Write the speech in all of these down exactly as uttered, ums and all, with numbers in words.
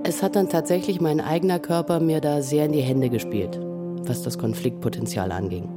Es hat dann tatsächlich mein eigener Körper mir da sehr in die Hände gespielt, was das Konfliktpotenzial anging.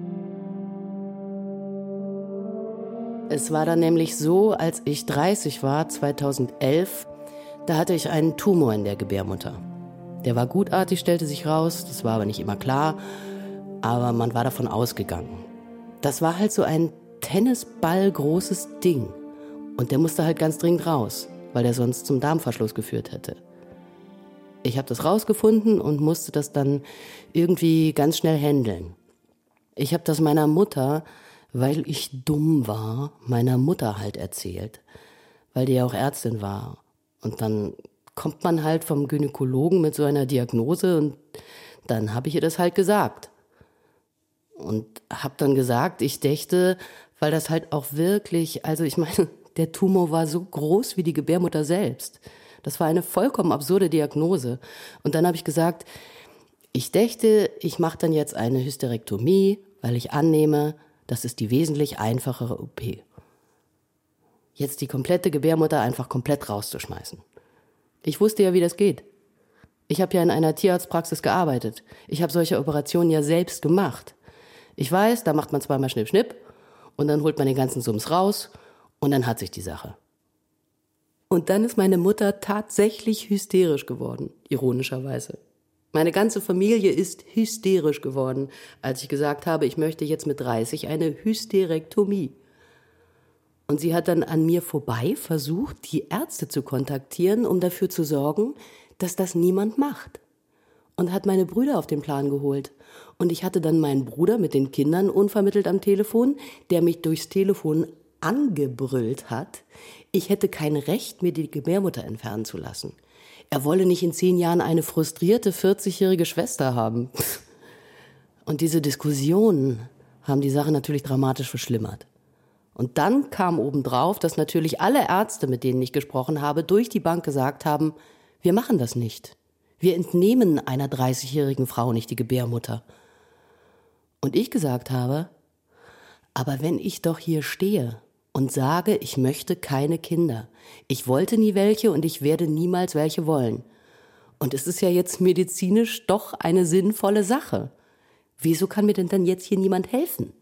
Es war dann nämlich so, als ich dreißig war, zweitausendelf, da hatte ich einen Tumor in der Gebärmutter. Der war gutartig, stellte sich raus, das war aber nicht immer klar, aber man war davon ausgegangen. Das war halt so ein Tennisball großes Ding und der musste halt ganz dringend raus, weil der sonst zum Darmverschluss geführt hätte. Ich habe das rausgefunden und musste das dann irgendwie ganz schnell handeln. Ich habe das meiner Mutter, weil ich dumm war, meiner Mutter halt erzählt, weil die ja auch Ärztin war. Und dann kommt man halt vom Gynäkologen mit so einer Diagnose und dann habe ich ihr das halt gesagt. Und habe dann gesagt, ich dächte, weil das halt auch wirklich, also ich meine, der Tumor war so groß wie die Gebärmutter selbst. Das war eine vollkommen absurde Diagnose. Und dann habe ich gesagt, ich dächte, ich mache dann jetzt eine Hysterektomie, weil ich annehme, das ist die wesentlich einfachere O P. Jetzt die komplette Gebärmutter einfach komplett rauszuschmeißen. Ich wusste ja, wie das geht. Ich habe ja in einer Tierarztpraxis gearbeitet. Ich habe solche Operationen ja selbst gemacht. Ich weiß, da macht man zweimal Schnipp, Schnipp und dann holt man den ganzen Sums raus und dann hat sich die Sache. Und dann ist meine Mutter tatsächlich hysterisch geworden, ironischerweise. Meine ganze Familie ist hysterisch geworden, als ich gesagt habe, ich möchte jetzt mit dreißig eine Hysterektomie. Und sie hat dann an mir vorbei versucht, die Ärzte zu kontaktieren, um dafür zu sorgen, dass das niemand macht. Und hat meine Brüder auf den Plan geholt. Und ich hatte dann meinen Bruder mit den Kindern unvermittelt am Telefon, der mich durchs Telefon angebrüllt hat, ich hätte kein Recht, mir die Gebärmutter entfernen zu lassen. Er wolle nicht in zehn Jahren eine frustrierte vierzigjährige Schwester haben. Und diese Diskussionen haben die Sache natürlich dramatisch verschlimmert. Und dann kam obendrauf, dass natürlich alle Ärzte, mit denen ich gesprochen habe, durch die Bank gesagt haben, wir machen das nicht. Wir entnehmen einer dreißigjährigen Frau nicht die Gebärmutter. Und ich gesagt habe, aber wenn ich doch hier stehe und sage, ich möchte keine Kinder. Ich wollte nie welche und ich werde niemals welche wollen. Und es ist ja jetzt medizinisch doch eine sinnvolle Sache. Wieso kann mir denn dann jetzt hier niemand helfen?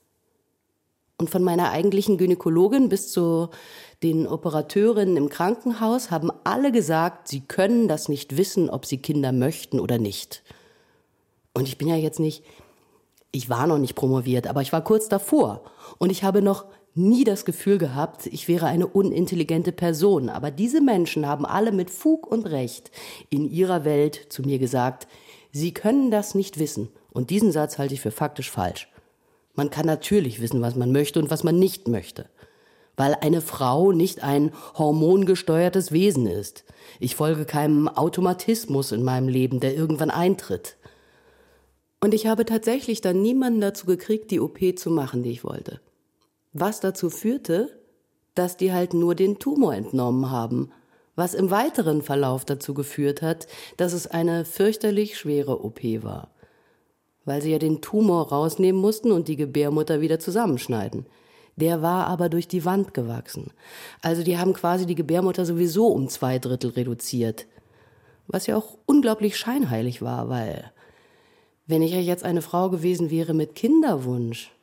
Und von meiner eigentlichen Gynäkologin bis zu den Operateurinnen im Krankenhaus haben alle gesagt, sie können das nicht wissen, ob sie Kinder möchten oder nicht. Und ich bin ja jetzt nicht, ich war noch nicht promoviert, aber ich war kurz davor. Und ich habe noch nie das Gefühl gehabt, ich wäre eine unintelligente Person. Aber diese Menschen haben alle mit Fug und Recht in ihrer Welt zu mir gesagt, sie können das nicht wissen. Und diesen Satz halte ich für faktisch falsch. Man kann natürlich wissen, was man möchte und was man nicht möchte. Weil eine Frau nicht ein hormongesteuertes Wesen ist. Ich folge keinem Automatismus in meinem Leben, der irgendwann eintritt. Und ich habe tatsächlich dann niemanden dazu gekriegt, die O P zu machen, die ich wollte. Was dazu führte, dass die halt nur den Tumor entnommen haben, was im weiteren Verlauf dazu geführt hat, dass es eine fürchterlich schwere O P war. Weil sie ja den Tumor rausnehmen mussten und die Gebärmutter wieder zusammenschneiden. Der war aber durch die Wand gewachsen. Also die haben quasi die Gebärmutter sowieso um zwei Drittel reduziert. Was ja auch unglaublich scheinheilig war, weil wenn ich ja jetzt eine Frau gewesen wäre mit Kinderwunsch,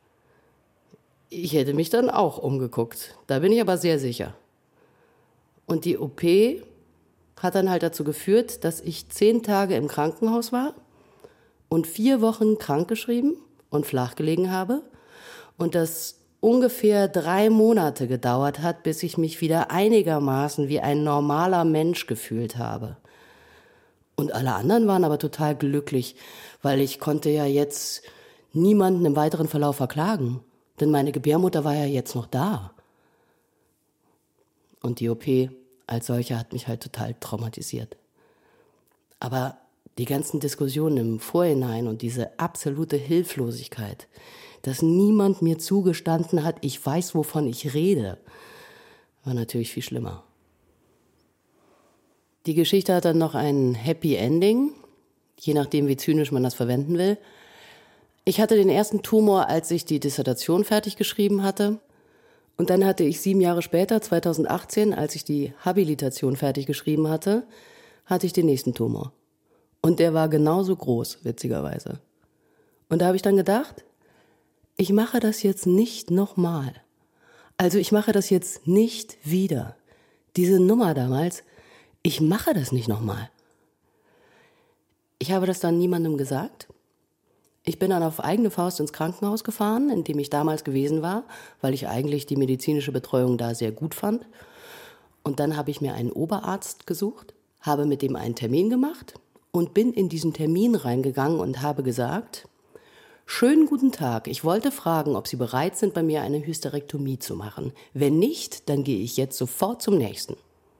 ich hätte mich dann auch umgeguckt. Da bin ich aber sehr sicher. Und die O P hat dann halt dazu geführt, dass ich zehn Tage im Krankenhaus war und vier Wochen krankgeschrieben und flach gelegen habe. Und das ungefähr drei Monate gedauert hat, bis ich mich wieder einigermaßen wie ein normaler Mensch gefühlt habe. Und alle anderen waren aber total glücklich, weil ich konnte ja jetzt niemanden im weiteren Verlauf verklagen. Denn meine Gebärmutter war ja jetzt noch da. Und die O P als solche hat mich halt total traumatisiert. Aber die ganzen Diskussionen im Vorhinein und diese absolute Hilflosigkeit, dass niemand mir zugestanden hat, ich weiß, wovon ich rede, war natürlich viel schlimmer. Die Geschichte hat dann noch ein Happy Ending, je nachdem, wie zynisch man das verwenden will. Ich hatte den ersten Tumor, als ich die Dissertation fertig geschrieben hatte. Und dann hatte ich sieben Jahre später, zweitausendachtzehn, als ich die Habilitation fertig geschrieben hatte, hatte ich den nächsten Tumor. Und der war genauso groß, witzigerweise. Und da habe ich dann gedacht, ich mache das jetzt nicht nochmal. Also ich mache das jetzt nicht wieder. Diese Nummer damals, ich mache das nicht nochmal. Ich habe das dann niemandem gesagt. Ich bin dann auf eigene Faust ins Krankenhaus gefahren, in dem ich damals gewesen war, weil ich eigentlich die medizinische Betreuung da sehr gut fand. Und dann habe ich mir einen Oberarzt gesucht, habe mit dem einen Termin gemacht und bin in diesen Termin reingegangen und habe gesagt, schönen guten Tag, ich wollte fragen, ob Sie bereit sind, bei mir eine Hysterektomie zu machen. Wenn nicht, dann gehe ich jetzt sofort zum nächsten.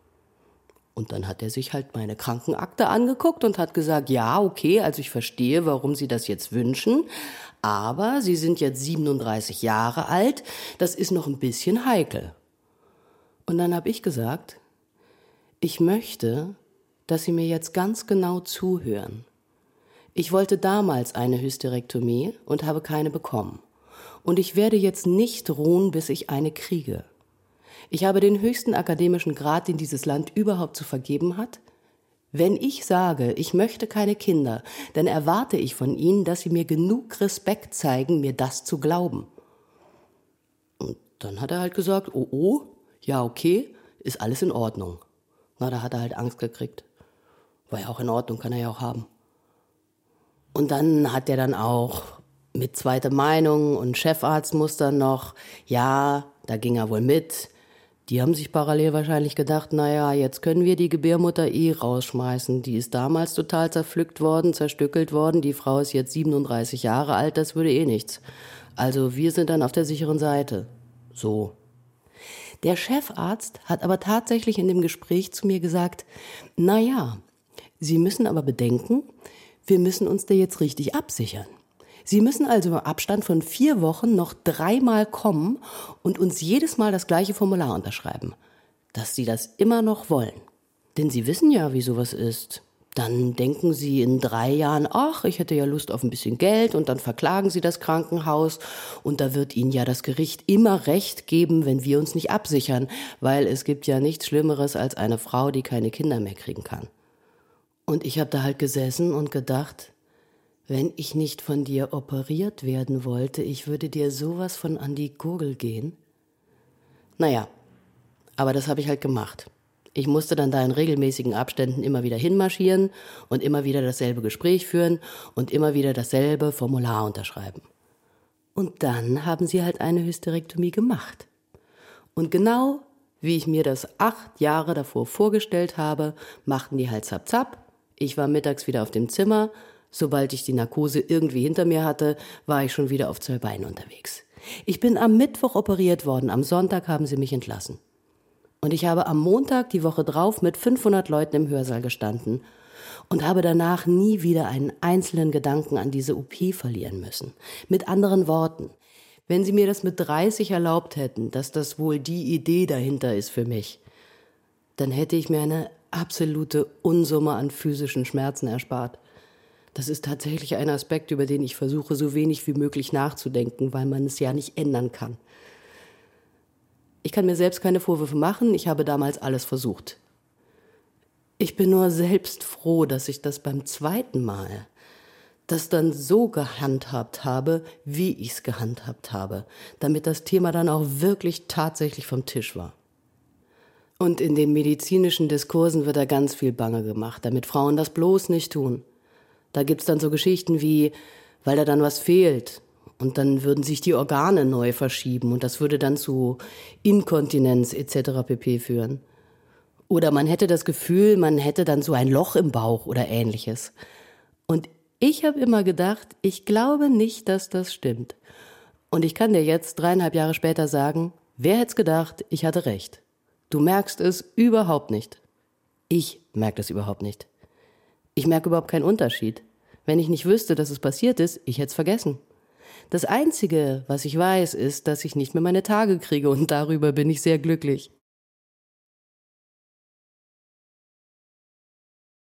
Und dann hat er sich halt meine Krankenakte angeguckt und hat gesagt, ja, okay, also ich verstehe, warum Sie das jetzt wünschen, aber Sie sind jetzt siebenunddreißig Jahre alt, das ist noch ein bisschen heikel. Und dann habe ich gesagt, ich möchte, dass Sie mir jetzt ganz genau zuhören. Ich wollte damals eine Hysterektomie und habe keine bekommen. Und ich werde jetzt nicht ruhen, bis ich eine kriege. Ich habe den höchsten akademischen Grad, den dieses Land überhaupt zu vergeben hat. Wenn ich sage, ich möchte keine Kinder, dann erwarte ich von Ihnen, dass Sie mir genug Respekt zeigen, mir das zu glauben. Und dann hat er halt gesagt, oh, oh, ja, okay, ist alles in Ordnung. Na, da hat er halt Angst gekriegt. War ja auch in Ordnung, kann er ja auch haben. Und dann hat er dann auch mit zweiter Meinung und Chefarzt muss dann noch, ja, da ging er wohl mit. Die haben sich parallel wahrscheinlich gedacht, naja, jetzt können wir die Gebärmutter eh rausschmeißen. Die ist damals total zerpflückt worden, zerstückelt worden. Die Frau ist jetzt siebenunddreißig Jahre alt, das würde eh nichts. Also wir sind dann auf der sicheren Seite. So. Der Chefarzt hat aber tatsächlich in dem Gespräch zu mir gesagt, naja, Sie müssen aber bedenken, wir müssen uns da jetzt richtig absichern. Sie müssen also im Abstand von vier Wochen noch dreimal kommen und uns jedes Mal das gleiche Formular unterschreiben, dass Sie das immer noch wollen. Denn Sie wissen ja, wie sowas ist. Dann denken Sie in drei Jahren, ach, ich hätte ja Lust auf ein bisschen Geld und dann verklagen Sie das Krankenhaus und da wird Ihnen ja das Gericht immer Recht geben, wenn wir uns nicht absichern, weil es gibt ja nichts Schlimmeres als eine Frau, die keine Kinder mehr kriegen kann. Und ich habe da halt gesessen und gedacht, wenn ich nicht von dir operiert werden wollte, ich würde dir sowas von an die Gurgel gehen. Naja, aber das habe ich halt gemacht. Ich musste dann da in regelmäßigen Abständen immer wieder hinmarschieren und immer wieder dasselbe Gespräch führen und immer wieder dasselbe Formular unterschreiben. Und dann haben sie halt eine Hysterektomie gemacht. Und genau wie ich mir das acht Jahre davor vorgestellt habe, machten die halt zapp zapp. Ich war mittags wieder auf dem Zimmer. Sobald ich die Narkose irgendwie hinter mir hatte, war ich schon wieder auf zwei Beinen unterwegs. Ich bin am Mittwoch operiert worden, am Sonntag haben sie mich entlassen. Und ich habe am Montag die Woche drauf mit fünfhundert Leuten im Hörsaal gestanden und habe danach nie wieder einen einzelnen Gedanken an diese O P verlieren müssen. Mit anderen Worten, wenn sie mir das mit dreißig erlaubt hätten, dass das wohl die Idee dahinter ist für mich, dann hätte ich mir eine absolute Unsumme an physischen Schmerzen erspart. Das ist tatsächlich ein Aspekt, über den ich versuche, so wenig wie möglich nachzudenken, weil man es ja nicht ändern kann. Ich kann mir selbst keine Vorwürfe machen, ich habe damals alles versucht. Ich bin nur selbst froh, dass ich das beim zweiten Mal, das dann so gehandhabt habe, wie ich es gehandhabt habe, damit das Thema dann auch wirklich tatsächlich vom Tisch war. Und in den medizinischen Diskursen wird da ganz viel bange gemacht, damit Frauen das bloß nicht tun. Da gibt's dann so Geschichten wie, weil da dann was fehlt und dann würden sich die Organe neu verschieben und das würde dann zu Inkontinenz et cetera pp. Führen. Oder man hätte das Gefühl, man hätte dann so ein Loch im Bauch oder Ähnliches. Und ich habe immer gedacht, ich glaube nicht, dass das stimmt. Und ich kann dir jetzt dreieinhalb Jahre später sagen, wer hätte es gedacht, ich hatte recht. Du merkst es überhaupt nicht. Ich merke das überhaupt nicht. Ich merke überhaupt keinen Unterschied. Wenn ich nicht wüsste, dass es passiert ist, ich hätte es vergessen. Das Einzige, was ich weiß, ist, dass ich nicht mehr meine Tage kriege und darüber bin ich sehr glücklich.